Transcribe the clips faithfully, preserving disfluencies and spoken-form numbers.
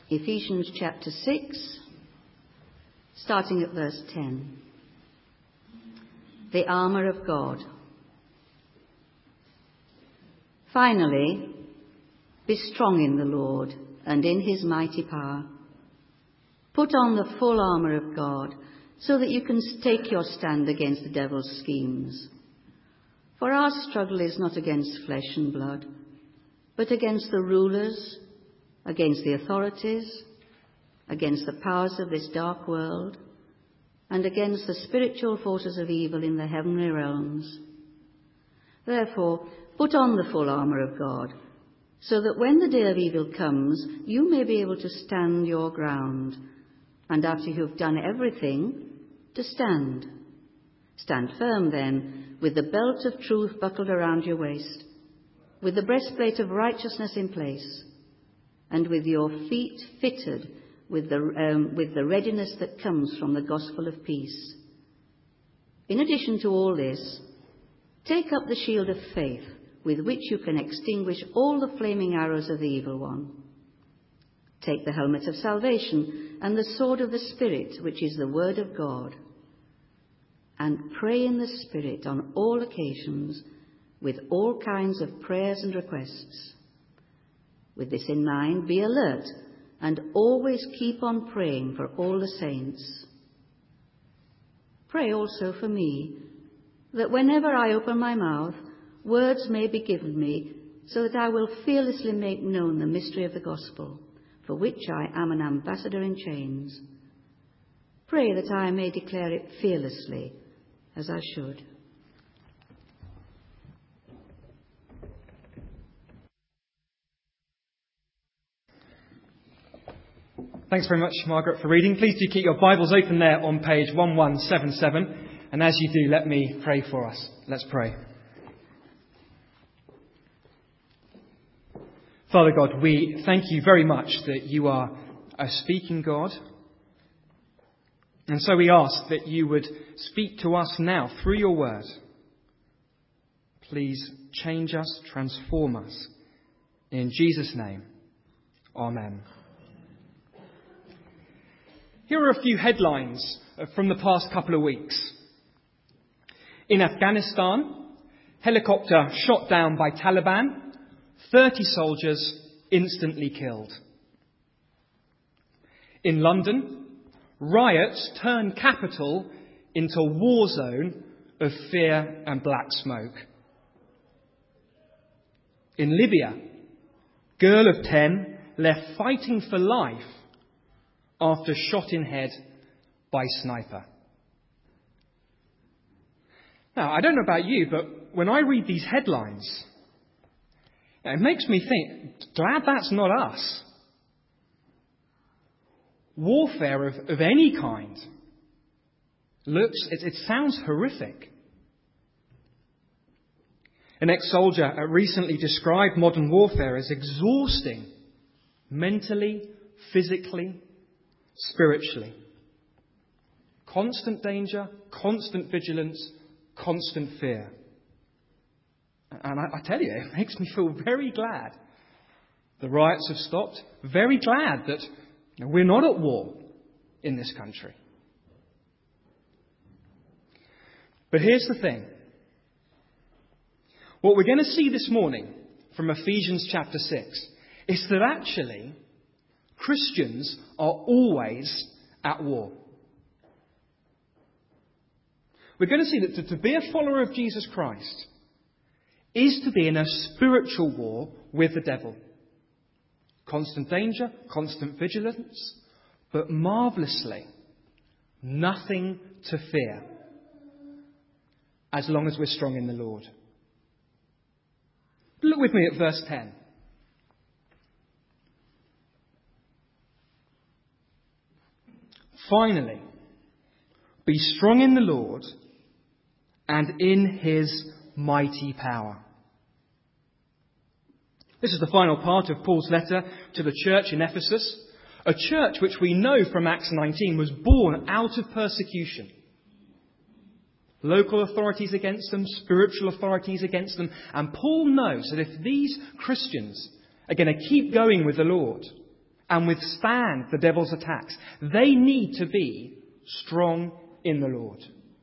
Ephesians chapter six, starting at verse ten. The armour of God. Finally, be strong in the Lord and in his mighty power. Put on the full armour of God, so that you can take your stand against the devil's schemes. For our struggle is not against flesh and blood, but against the rulers, against the authorities, against the powers of this dark world, and against the spiritual forces of evil in the heavenly realms. Therefore, put on the full armour of God, so that when the day of evil comes, you may be able to stand your ground, and after you have done everything, to stand. Stand firm then, with the belt of truth buckled around your waist, with the breastplate of righteousness in place, and with your feet fitted with the, um, with the readiness that comes from the gospel of peace. In addition to all this, take up the shield of faith, with which you can extinguish all the flaming arrows of the evil one. Take the helmet of salvation and the sword of the Spirit, which is the word of God. And pray in the Spirit on all occasions, with all kinds of prayers and requests. With this in mind, be alert and always keep on praying for all the saints. Pray also for me, that whenever I open my mouth, words may be given me, so that I will fearlessly make known the mystery of the gospel, for which I am an ambassador in chains. Pray that I may declare it fearlessly, as I should. Thanks very much, Margaret, for reading. Please do keep your Bibles open there on page eleven seventy-seven. And as you do, let me pray for us. Let's pray. Father God, we thank you very much that you are a speaking God. And so we ask that you would speak to us now through your word. Please change us, transform us. In Jesus' name, amen. Here are a few headlines from the past couple of weeks. In Afghanistan, helicopter shot down by Taliban, thirty soldiers instantly killed. In London, riots turned capital into a war zone of fear and black smoke. In Libya, girl of ten left fighting for life after shot in head by sniper. Now, I don't know about you, but when I read these headlines, it makes me think, glad that's not us. Warfare of, of any kind looks, it, it sounds horrific. An ex-soldier recently described modern warfare as exhausting, mentally, physically, spiritually. Constant danger, constant vigilance, constant fear. And I, I tell you, it makes me feel very glad the riots have stopped. Very glad that we're not at war in this country. But here's the thing. What we're going to see this morning from Ephesians chapter six is that actually Christians are always at war. We're going to see that to, to be a follower of Jesus Christ is to be in a spiritual war with the devil. Constant danger, constant vigilance, but marvellously, nothing to fear as long as we're strong in the Lord. Look with me at verse ten. Finally, be strong in the Lord and in his mighty power. This is the final part of Paul's letter to the church in Ephesus, a church which we know from Acts nineteen was born out of persecution. Local authorities against them, spiritual authorities against them. And Paul knows that if these Christians are going to keep going with the Lord, and withstand the devil's attacks, they need to be strong in the Lord.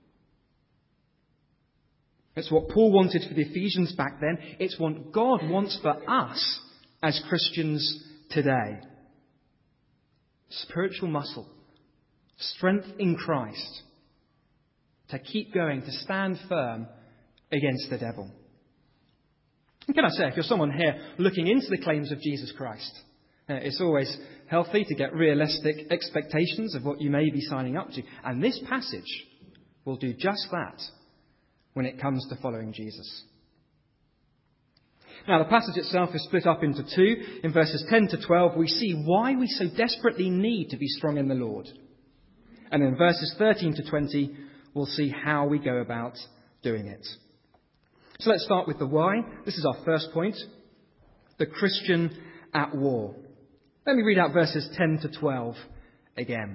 It's what Paul wanted for the Ephesians back then. It's what God wants for us as Christians today. Spiritual muscle, strength in Christ, to keep going, to stand firm against the devil. And can I say, if you're someone here looking into the claims of Jesus Christ, uh, it's always healthy to get realistic expectations of what you may be signing up to. And this passage will do just that when it comes to following Jesus. Now, the passage itself is split up into two. In verses ten to twelve, we see why we so desperately need to be strong in the Lord. And in verses thirteen to twenty, we'll see how we go about doing it. So let's start with the why. This is our first point. The Christian at war. Let me read out verses ten to twelve again.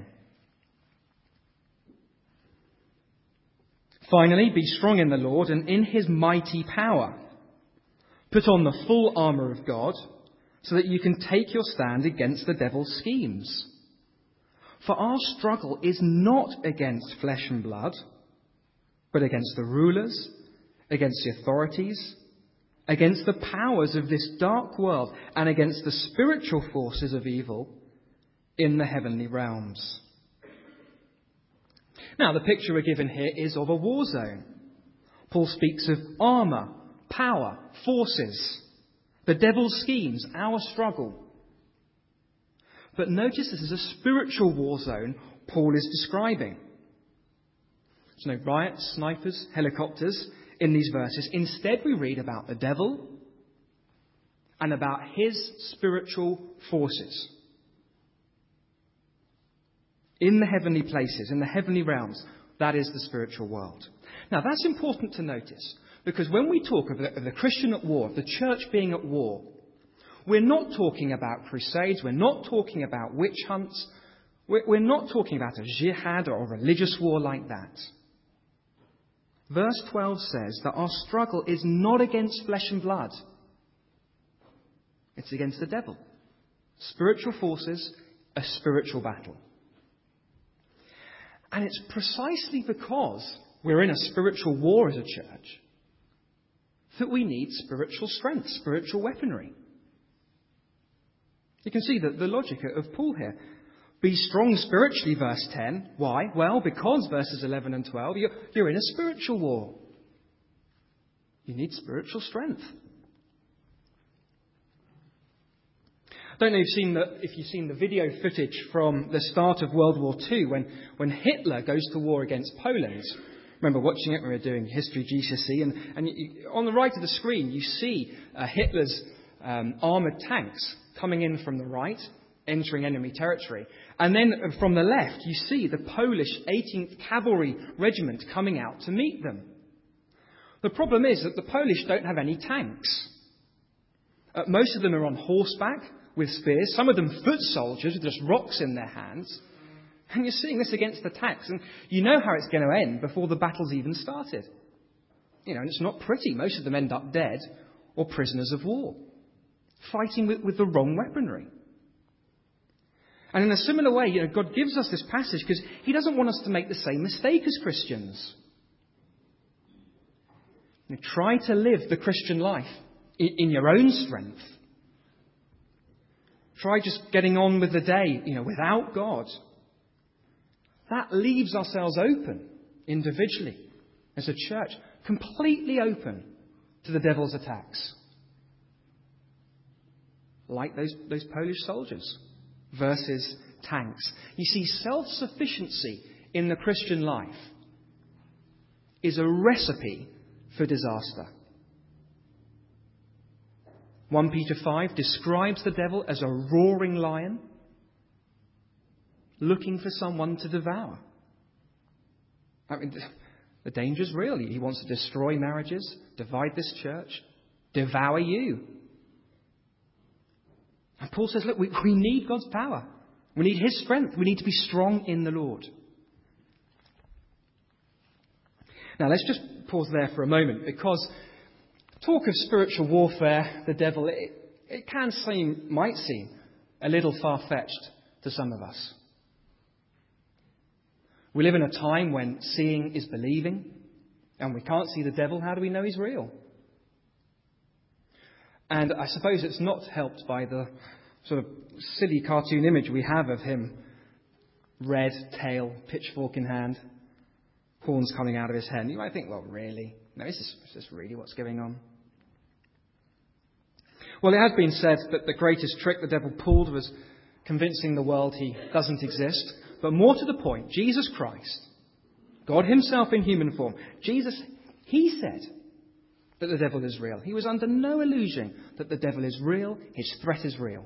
Finally, be strong in the Lord and in his mighty power. Put on the full armour of God so that you can take your stand against the devil's schemes. For our struggle is not against flesh and blood, but against the rulers, against the authorities, against the powers of this dark world, and against the spiritual forces of evil in the heavenly realms. Now, the picture we're given here is of a war zone. Paul speaks of armour, power, forces, the devil's schemes, our struggle. But notice this is a spiritual war zone Paul is describing. There's no riots, snipers, helicopters in these verses. Instead, we read about the devil and about his spiritual forces. In the heavenly places, in the heavenly realms, that is the spiritual world. Now, that's important to notice, because when we talk of the, of the Christian at war, of the church being at war, we're not talking about crusades, we're not talking about witch hunts, we're, we're not talking about a jihad or a religious war like that. Verse twelve says that our struggle is not against flesh and blood. It's against the devil. Spiritual forces, a spiritual battle. And it's precisely because we're in a spiritual war as a church that we need spiritual strength, spiritual weaponry. You can see that the logic of Paul here. Be strong spiritually, verse ten. Why? Well, because verses eleven and twelve, you're, you're in a spiritual war. You need spiritual strength. I don't know if you've seen the, if you've seen the video footage from the start of World War Two when, when Hitler goes to war against Poland. I remember watching it when we were doing History G C S E, and, and you, on the right of the screen you see uh, Hitler's um, armoured tanks coming in from the right, entering enemy territory. And then from the left you see the Polish eighteenth Cavalry Regiment coming out to meet them. The problem is that the Polish don't have any tanks. Uh, most of them are on horseback with spears, some of them foot soldiers with just rocks in their hands. And you're seeing this against the tanks, and you know how it's going to end before the battle's even started. You know, and it's not pretty. Most of them end up dead or prisoners of war, fighting with, with the wrong weaponry. And in a similar way, you know, God gives us this passage because he doesn't want us to make the same mistake as Christians. You know, try to live the Christian life in, in your own strength. Try just getting on with the day, you know, without God. That leaves ourselves open, individually, as a church, completely open to the devil's attacks. Like those, those Polish soldiers versus tanks. You see, self-sufficiency in the Christian life is a recipe for disaster. First Peter five describes the devil as a roaring lion looking for someone to devour. I mean, the danger's real. He wants to destroy marriages, divide this church, devour you. And Paul says, look, we, we need God's power. We need his strength. We need to be strong in the Lord. Now, let's just pause there for a moment, because talk of spiritual warfare, the devil, it, it can seem, might seem, a little far-fetched to some of us. We live in a time when seeing is believing, and we can't see the devil. How do we know he's real? And I suppose it's not helped by the sort of silly cartoon image we have of him. Red tail, pitchfork in hand, horns coming out of his head. You might think, well, really? No, is this, is this really what's going on? Well, it has been said that the greatest trick the devil pulled was convincing the world he doesn't exist. But more to the point, Jesus Christ, God himself in human form, Jesus, he said that the devil is real. He was under no illusion that the devil is real, his threat is real.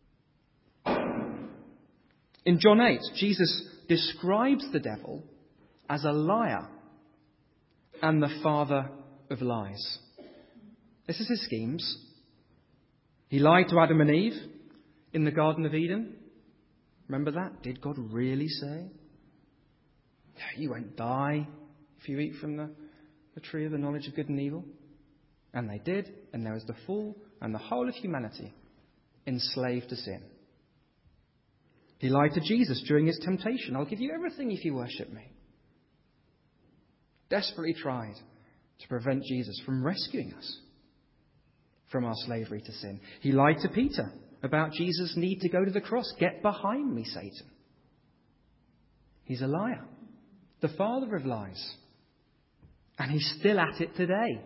In John eight, Jesus describes the devil as a liar and the father of lies. This is his schemes. He lied to Adam and Eve in the Garden of Eden. Remember that? Did God really say? You won't die if you eat from the, the tree of the knowledge of good and evil. And they did, and there was the fool and the whole of humanity enslaved to sin. He lied to Jesus during his temptation. I'll give you everything if you worship me. Desperately tried to prevent Jesus from rescuing us from our slavery to sin. He lied to Peter about Jesus' need to go to the cross. Get behind me, Satan. He's a liar, the father of lies. And he's still at it today.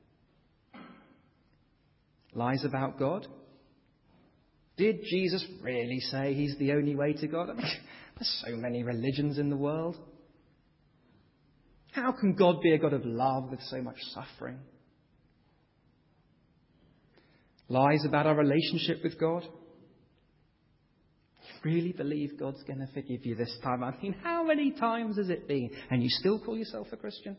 Lies about God. Did Jesus really say he's the only way to God? I mean, there's so many religions in the world. How can God be a God of love with so much suffering? Lies about our relationship with God. You really believe God's going to forgive you this time? I mean, how many times has it been? And you still call yourself a Christian?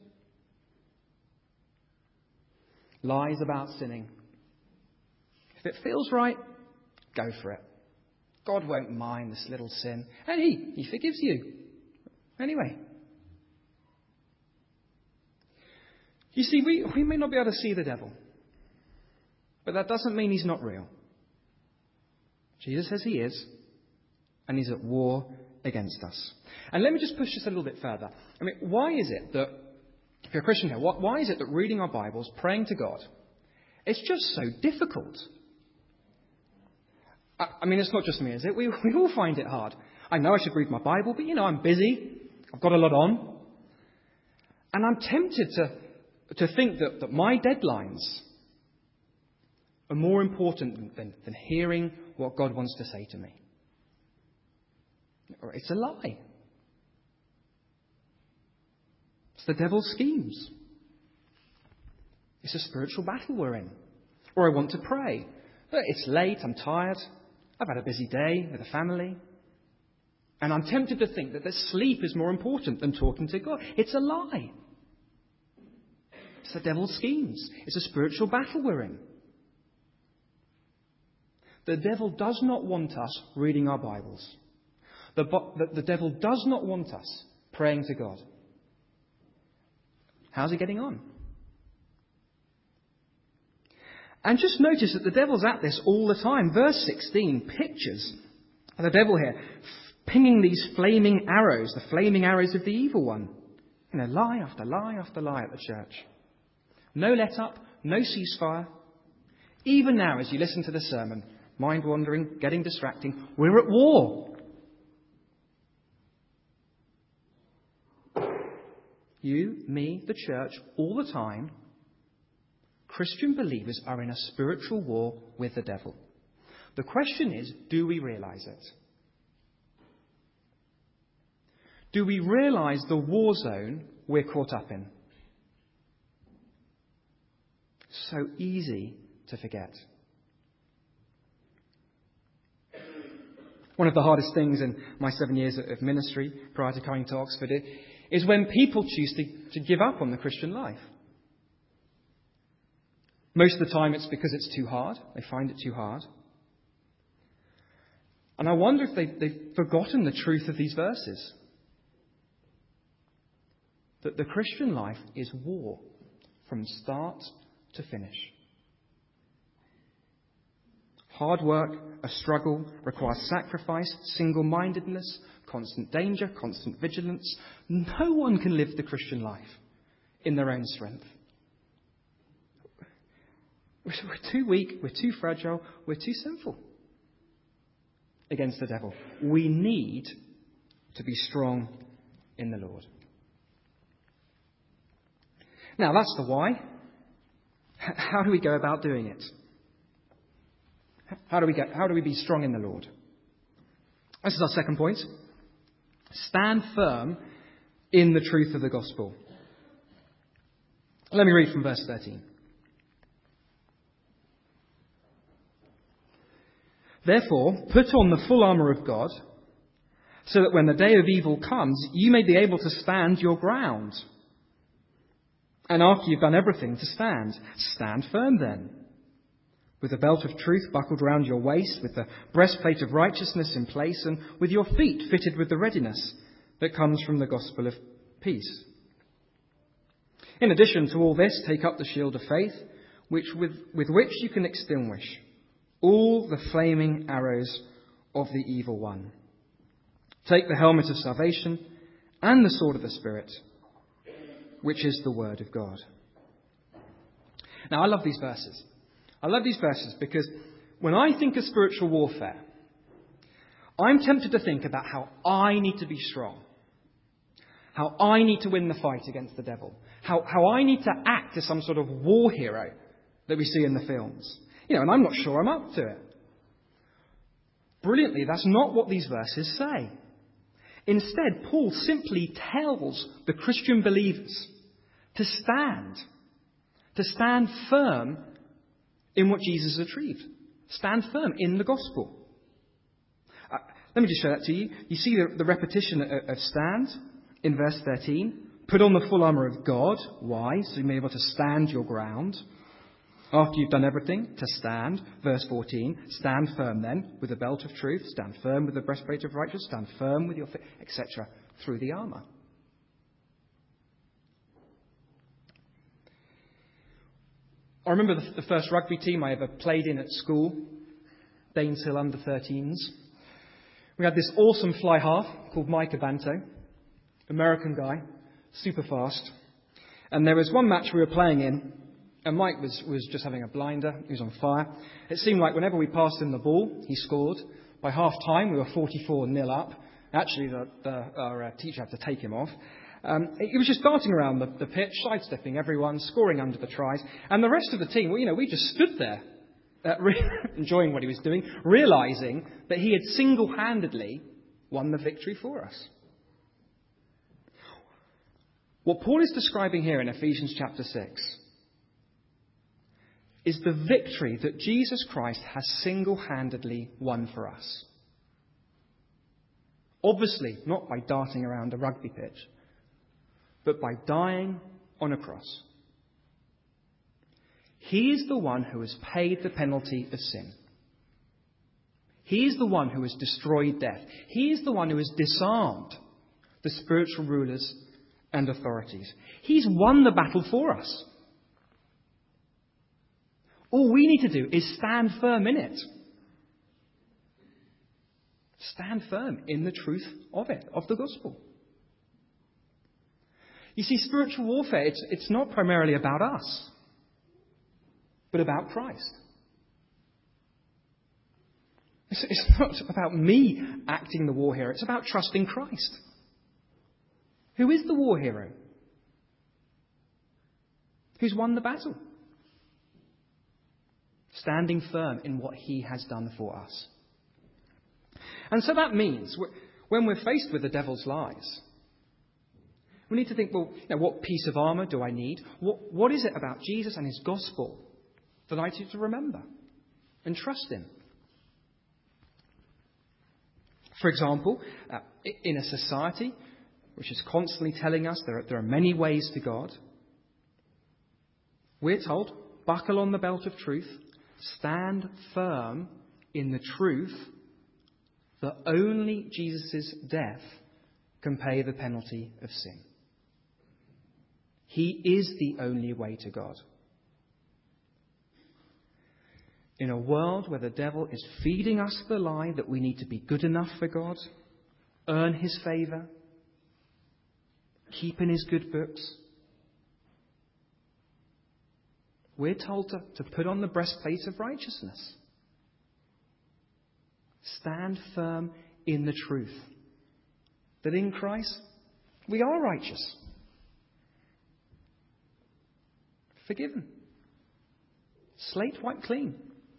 Lies about sinning. If it feels right, go for it. God won't mind this little sin. And he, he forgives you. Anyway. You see, we, we may not be able to see the devil. But that doesn't mean he's not real. Jesus says he is. And he's at war against us. And let me just push this a little bit further. I mean, why is it that, if you're a Christian here, why is it that reading our Bibles, praying to God, it's just so difficult? I mean, it's not just me, is it? We, we all find it hard. I know I should read my Bible, but, you know, I'm busy. I've got a lot on. And I'm tempted to, to think that, that my deadlines are more important than, than hearing what God wants to say to me. It's a lie. It's the devil's schemes. It's a spiritual battle we're in. Or I want to pray. But it's late, I'm tired. I've had a busy day with a family. And I'm tempted to think that the sleep is more important than talking to God. It's a lie. It's the devil's schemes. It's a spiritual battle we're in. The devil does not want us reading our Bibles. The, the, the devil does not want us praying to God. How's he getting on? And just notice that the devil's at this all the time. Verse sixteen pictures the devil here pinging these flaming arrows, the flaming arrows of the evil one. You know, lie after lie after lie at the church. No let up, no ceasefire. Even now, as you listen to the sermon, mind wandering, getting distracting, we're at war. You, me, the church, all the time. Christian believers are in a spiritual war with the devil. The question is, do we realize it? Do we realize the war zone we're caught up in? So easy to forget. One of the hardest things in my seven years of ministry prior to coming to Oxford is when people choose to, to give up on the Christian life. Most of the time it's because it's too hard. They find it too hard. And I wonder if they, they've forgotten the truth of these verses. That the Christian life is war from start to finish. hard work, a struggle, requires sacrifice, single-mindedness, constant danger, constant vigilance. No one can live the Christian life in their own strength. We're too weak, we're too fragile, we're too sinful against the devil. We need to be strong in the Lord. Now, that's the why. How do we go about doing it? How do we get, how do we be strong in the Lord? This is our second point. Stand firm in the truth of the gospel. Let me read from verse thirteen. Therefore, put on the full armour of God, so that when the day of evil comes, you may be able to stand your ground. And after you've done everything to stand, stand firm then, with the belt of truth buckled round your waist, with the breastplate of righteousness in place, and with your feet fitted with the readiness that comes from the gospel of peace. In addition to all this, take up the shield of faith, which with, with which you can extinguish all the flaming arrows of the evil one. Take the helmet of salvation and the sword of the Spirit, which is the word of God. Now, I love these verses. I love these verses because when I think of spiritual warfare, I'm tempted to think about how I need to be strong, how I need to win the fight against the devil, how, how I need to act as some sort of war hero that we see in the films. You know, and I'm not sure I'm up to it. Brilliantly, that's not what these verses say. Instead, Paul simply tells the Christian believers to stand, to stand firm in what Jesus has achieved. Stand firm in the gospel. Uh, let me just show that to you. You see the, the repetition of, of stand in verse thirteen. Put on the full armour of God. Why? So you may be able to stand your ground. After you've done everything, to stand. Verse fourteen, stand firm then with the belt of truth, stand firm with the breastplate of righteousness, stand firm with your feet, et cetera, through the armour. I remember the, the first rugby team I ever played in at school, Daneshill under thirteens. We had this awesome fly half called Mike Abanto, American guy, super fast. And there was one match we were playing in, and Mike was, was just having a blinder. He was on fire. It seemed like whenever we passed him the ball, he scored. By half time, we were forty-four nil up. Actually, the, the, our uh, teacher had to take him off. Um, he was just darting around the, the pitch, sidestepping everyone, scoring under the tries. And the rest of the team, well, you know, we just stood there, uh, re- enjoying what he was doing, realising that he had single-handedly won the victory for us. What Paul is describing here in Ephesians chapter six is the victory that Jesus Christ has single-handedly won for us. Obviously, not by darting around a rugby pitch, but by dying on a cross. He is the one who has paid the penalty of sin. He is the one who has destroyed death. He is the one who has disarmed the spiritual rulers and authorities. He's won the battle for us. All we need to do is stand firm in it. Stand firm in the truth of it, of the gospel. You see, spiritual warfare, it's, it's not primarily about us, but about Christ. It's, it's not about me acting the war hero. It's about trusting Christ. Who is the war hero? Who's won the battle? Standing firm in what he has done for us. And so that means when we're faced with the devil's lies, we need to think, well, you know, what piece of armour do I need? What, what is it about Jesus and his gospel that I need to remember and trust in? For example, uh, in a society which is constantly telling us there are, there are many ways to God, we're told, buckle on the belt of truth, stand firm in the truth that only Jesus' death can pay the penalty of sin. He is the only way to God. In a world where the devil is feeding us the lie that we need to be good enough for God, earn his favour, keep in his good books, we're told to, to put on the breastplate of righteousness. Stand firm in the truth that in Christ we are righteous, forgiven, slate wiped clean.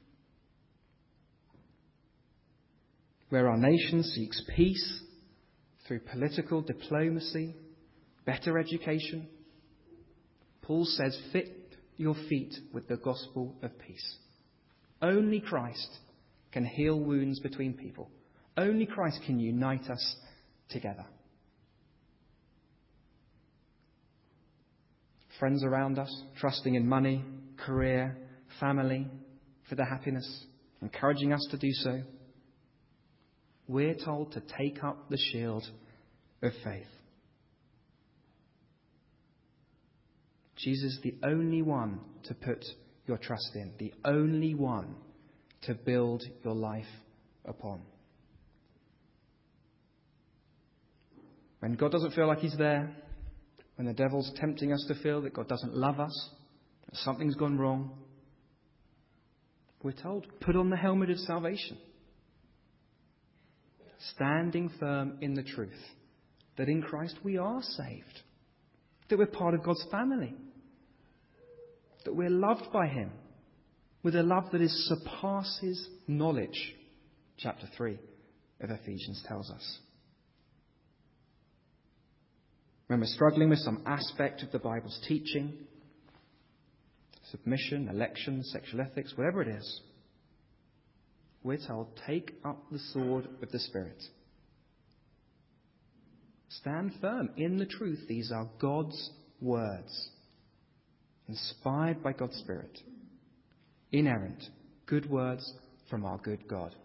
Where our nation seeks peace through political diplomacy, better education, Paul says, fit your feet with the gospel of peace. Only Christ can heal wounds between people. Only Christ can unite us together. Friends around us, trusting in money, career, family, for their happiness, encouraging us to do so. We're told to take up the shield of faith. Jesus is the only one to put your trust in, the only one to build your life upon. When God doesn't feel like he's there, when the devil's tempting us to feel that God doesn't love us, that something's gone wrong, we're told, put on the helmet of salvation. Standing firm in the truth that in Christ we are saved, that we're part of God's family, that we're loved by him with a love that is surpasses knowledge, chapter three of Ephesians tells us. When we're struggling with some aspect of the Bible's teaching, submission, election, sexual ethics, whatever it is, we're told, take up the sword of the Spirit. Stand firm in the truth. These are God's words, inspired by God's Spirit, inerrant, good words from our good God.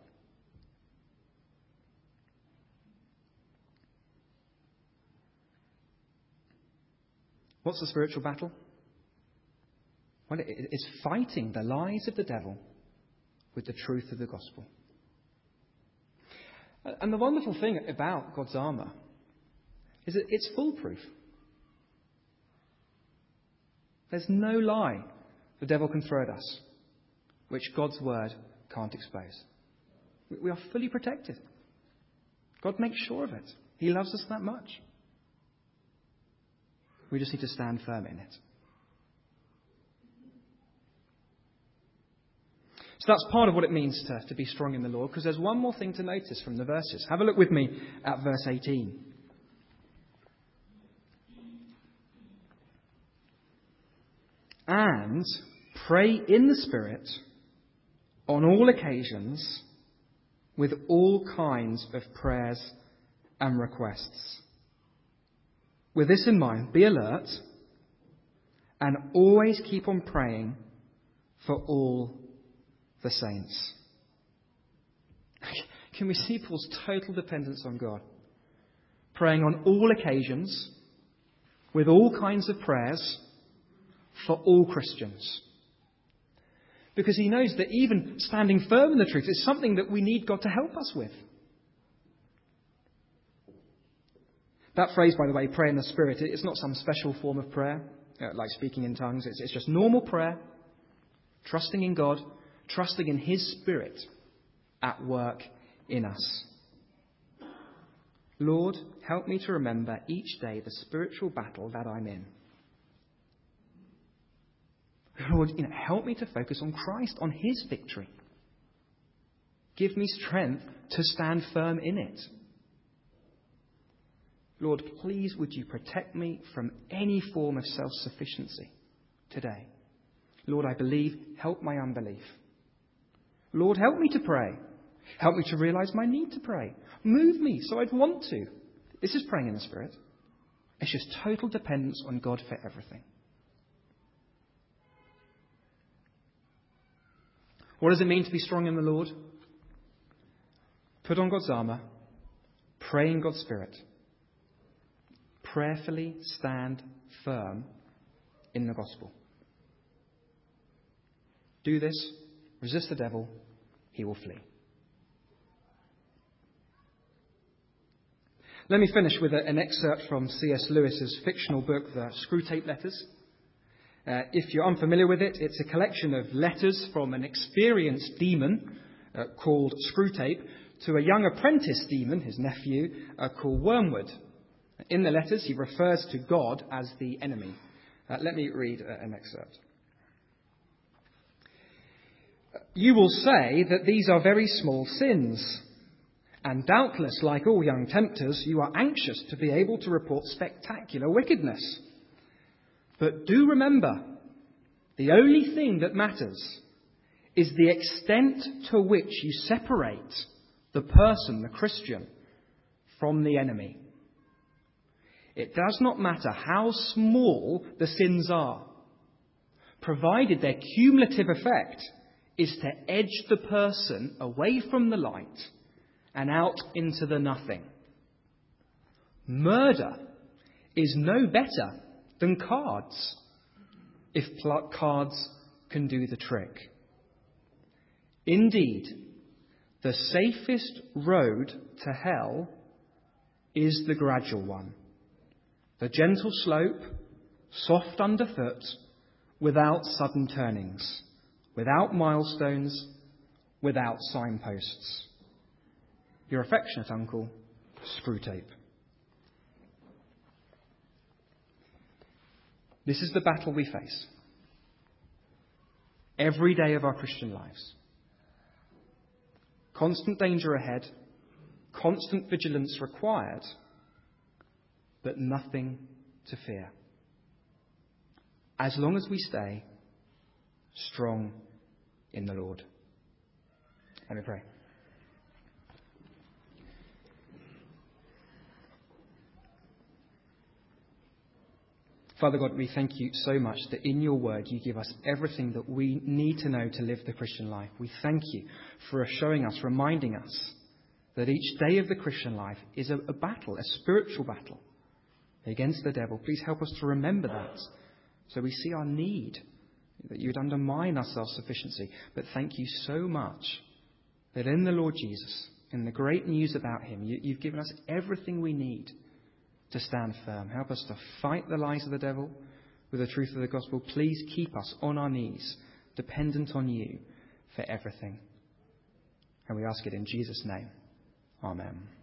What's the spiritual battle? Well, it's fighting the lies of the devil with the truth of the gospel. And the wonderful thing about God's armour is that it's foolproof. There's no lie the devil can throw at us which God's word can't expose. We are fully protected. God makes sure of it. He loves us that much. We just need to stand firm in it. So that's part of what it means to, to be strong in the Lord, because there's one more thing to notice from the verses. Have a look with me at verse eighteen. And pray in the Spirit on all occasions with all kinds of prayers and requests. With this in mind, be alert and always keep on praying for all the saints. Can we see Paul's total dependence on God? Praying on all occasions, with all kinds of prayers, for all Christians. Because he knows that even standing firm in the truth is something that we need God to help us with. That phrase, by the way, pray in the Spirit, it's not some special form of prayer, like speaking in tongues. It's, it's just normal prayer, trusting in God, trusting in his Spirit at work in us. Lord, help me to remember each day the spiritual battle that I'm in. Lord, you know, help me to focus on Christ, on his victory. Give me strength to stand firm in it. Lord, please would you protect me from any form of self-sufficiency today. Lord, I believe, help my unbelief. Lord, help me to pray. Help me to realize my need to pray. Move me so I'd want to. This is praying in the Spirit. It's just total dependence on God for everything. What does it mean to be strong in the Lord? Put on God's armour. Pray in God's Spirit. Prayerfully stand firm in the gospel. Do this Resist the devil, he will flee. Let me finish with a, an excerpt from C S Lewis's fictional book, The Screwtape Letters. Uh, if you're unfamiliar with it, it's a collection of letters from an experienced demon uh, called Screwtape to a young apprentice demon, his nephew, uh, called Wormwood. In the letters, he refers to God as the enemy. Uh, let me read uh, an excerpt. You will say that these are very small sins, and doubtless, like all young tempters, you are anxious to be able to report spectacular wickedness. But do remember, the only thing that matters is the extent to which you separate the person, the Christian, from the enemy. It does not matter how small the sins are, provided their cumulative effect is to edge the person away from the light and out into the nothing. Murder is no better than cards, if pl- cards can do the trick. Indeed, the safest road to hell is the gradual one, the gentle slope, soft underfoot, without sudden turnings, without milestones, without signposts. Your affectionate uncle, Screwtape. This is the battle we face every day of our Christian lives. Constant danger ahead, constant vigilance required, but nothing to fear, as long as we stay strong in the Lord. Let me pray. Father God, we thank you so much that in your word you give us everything that we need to know to live the Christian life. We thank you for showing us, reminding us that each day of the Christian life is a, a battle, a spiritual battle against the devil. Please help us to remember that so we see our need, that you would undermine our self-sufficiency. But thank you so much that in the Lord Jesus, in the great news about him, you, you've given us everything we need to stand firm. Help us to fight the lies of the devil with the truth of the gospel. Please keep us on our knees, dependent on you for everything. And we ask it in Jesus' name. Amen.